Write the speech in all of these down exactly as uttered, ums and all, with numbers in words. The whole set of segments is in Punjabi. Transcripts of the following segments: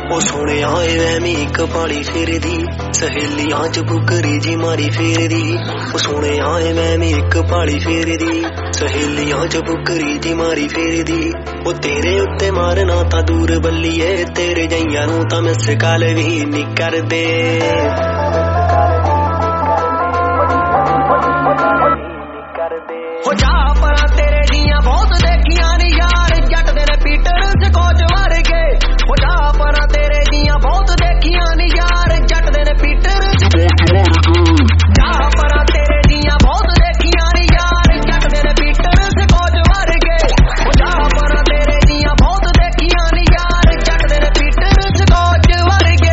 ਉਹ ਸੋਹਣਿਆ ਏ ਵਹਿਮੀ ਇੱਕ ਪਾਲੀ ਫੇਰਦੀ ਸਹੇਲੀਆਂ ਚ ਬੁਕਰੀ ਜੀ ਮਾਰੀ ਫੇਰਦੀ ਉਹ ਸੋਹਣਿਆ ਏ ਵਹਿਮੀ ਇੱਕ ਪਾਲੀ ਫੇਰਦੀ ਸਹੇਲੀਆਂ ਚ ਬੁਕਰੀ ਜੀ ਮਾਰੀ ਫੇਰਦੀ ਉਹ ਤੇਰੇ ਉੱਤੇ ਮਾਰਨਾ ਤਾਂ ਦੂਰ ਬੱਲੀਏ ਤੇਰੇ ਜਈਆਂ ਨੂੰ ਤਾਂ ਮਿਸ ਕਾਲ ਵੀ ਨੀ ਕਰਦੇ ਹੋ ਜਾ ਪਰਾਂ ਤੇਰੇ ਦੀਆਂ ਬਹੁਤ ਦੇਖੀਆਂ ਨੀ ਯਾਰ ਜੱਟ ਦੇ ਨੇ ਪੀਟਰ ਸਕੋਚ ਵਰਗੇ ਹੋ ਜਾ ਪਰਾਂ ਤੇਰੇ ਦੀਆਂ ਬਹੁਤ ਦੇਖੀਆਂ ਨੀ ਯਾਰ ਜੱਟ ਦੇ ਨੇ ਪੀਟਰ ਜਾ ਪਰਾਂ ਤੇਰੇ ਦੀਆਂ ਬਹੁਤ ਦੇਖੀਆਂ ਨੀ ਯਾਰ ਜੱਟ ਦੇ ਨੇ ਪੀਟਰ ਸਕੋਚ ਵਰਗੇ ਹੋ ਜਾ ਪਰਾਂ ਤੇਰੇ ਦੀਆਂ ਬਹੁਤ ਦੇਖੀਆਂ ਨੀ ਯਾਰ ਜੱਟ ਦੇ ਨੇ ਪੀਟਰ ਸਕੋਚ ਵਰਗੇ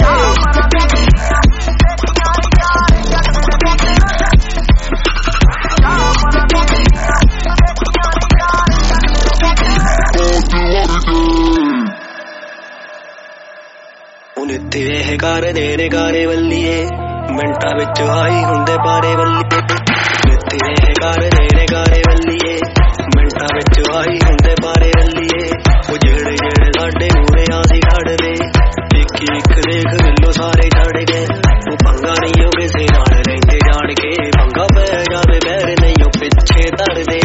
ਨਿੱਤੇ ਇਹ ਕਰਦੇ ਨੇ ਗਾਰੇ ਵੱਲੀਏ ਮਿੰਟਾਂ ਵਿੱਚ ਆਈ ਹੁੰਦੇ ਬਾਰੇ ਵੱਲੀਏ ਨਿੱਤੇ ਇਹ ਕਰਦੇ ਨੇ ਗਾਰੇ ਵੱਲੀਏ ਮਿੰਟਾਂ ਵਿੱਚ ਆਈ ਹੁੰਦੇ ਬਾਰੇ ਵੱਲੀਏ ਉਹ ਜਿਹੜੇ ਜਿਹੜੇ ਸਾਡੇ ਮੂਹਰੇ ਆਸੀ ਖੜਦੇ ਇੱਕ ਇੱਕ ਦੇਖ ਮਿਲੋ ਸਾਰੇ ਛੱਡ ਗਏ ਉਹ ਪੰਗਾ ਨਹੀਂ ਉਹ ਕਿਸੇ ਨਾਲ ਰਹਿੰਦੇ ਜਾਣ ਕੇ ਪੰਗਾ ਪੈ ਜਾਵੇ ਬਹਿਰ ਨਹੀਂ ਉਹ ਪਿੱਛੇ ਧਰਦੇ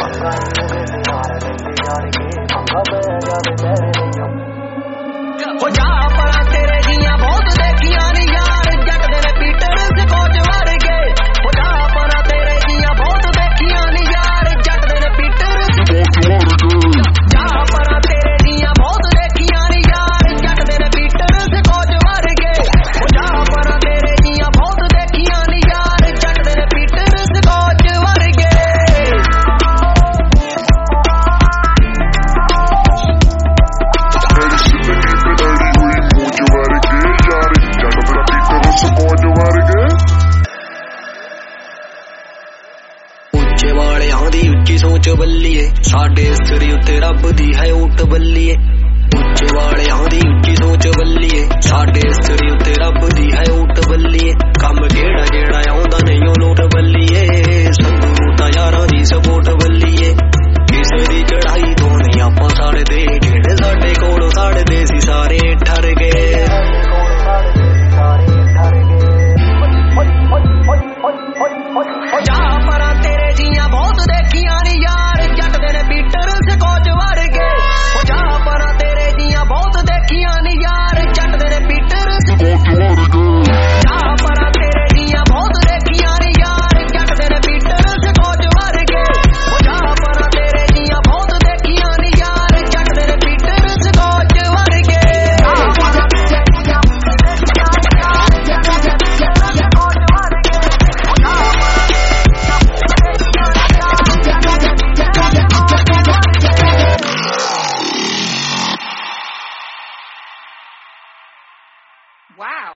ਹੋ ਜਾ ਪਰਾਂ ਤੇਰੇ ਦੀਆਂ ਬਹੁਤ ਦੇਖੀਆਂ ਨੀ ਯਾਰ ਜੱਟ ਦੇ ਨੇ ਪੀਟਰ ਸਕੋਚ ਵਰਗੇ ਹੋ ਜਾ ਪਰਾਂ ਤੇਰੇ ਦੀਆਂ ਬਹੁਤ ਦੇਖੀਆਂ ਨੀ ਯਾਰ ਜੱਟ ਦੇ ਨੇ ਪੀਟਰ ਜਾ ਪਰਾਂ ਤੇਰੇ ਦੀਆਂ ਬਹੁਤ ਦੇਖੀਆਂ ਨੀ ਯਾਰ ਜੱਟ ਦੇ ਨੇ ਪੀਟਰ ਸਕੋਚ ਵਰਗੇ ਹੋ ਜਾ ਪਰਾਂ ਤੇਰੇ ਦੀਆਂ ਬਹੁਤ ਦੇਖੀਆਂ ਨੀ ਯਾਰ ਜੱਟ ਦੇ ਨੇ ਪੀਟਰ ਸਕੋਚ ਵਰਗੇ ਉੱਚੇ ਵਾਲਿਆਂ ਦੀ ਉੱਚੀ ਸੋਚ ਬੱਲੀਏ ਸਾਡੇ ਸਿਰ ਉੱਤੇ ਰੱਬ ਦੀ ਹੈ ਊਟ ਬੱਲੀਏ ਉੱਚੇ ਵਾਲਿਆਂ ਦੀ ਉੱਚੀ ਸੋਚ ਬੱਲੀਏ ਸਾਡੇ ਸਿਰ ਉੱਤੇ ਰੱਬ ਦੀ ਹੈ ਊਟ ਬੱਲੀਏ